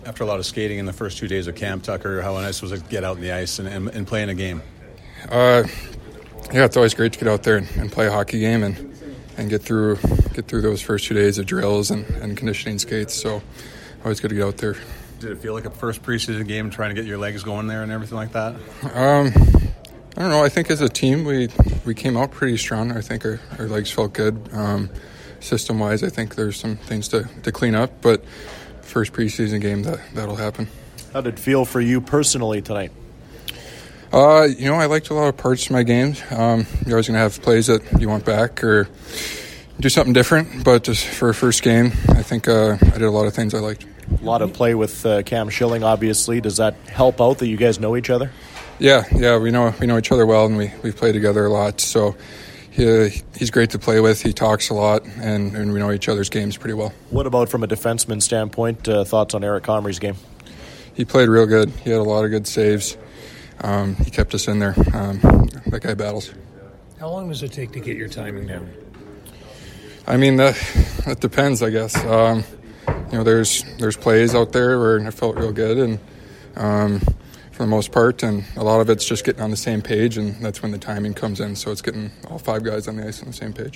After a lot of skating in the first 2 days of camp, Tucker, how nice was it to get out in the ice and play in a game? Yeah, it's always great to get out there and play a hockey game and get through those first 2 days of drills and conditioning skates. So always good to get out there. Did it feel like a first preseason game, trying to get your legs going there and everything like that? I don't know. I think as a team we came out pretty strong. I think our legs felt good. System-wise, I think there's some things to clean up, but first preseason game that'll happen. How did it feel for you personally tonight? I liked a lot of parts of my games. You're always going to have plays that you want back or do something different, but just for a first game, I think I did a lot of things I liked. A lot of play with Cam Schilling, obviously. Does that help out that you guys know each other? Yeah, we know each other well, and we play together a lot. So he's great to play with. He talks a lot, and we know each other's games pretty well. What about from a defenseman standpoint? Thoughts on Eric Comrie's game? He played real good. He had a lot of good saves. He kept us in there. That guy battles. How long does it take to get your timing down? I mean, that depends, I guess. There's plays out there where I felt real good, and for the most part, and a lot of it's just getting on the same page, and that's when the timing comes in. So it's getting all five guys on the ice on the same page.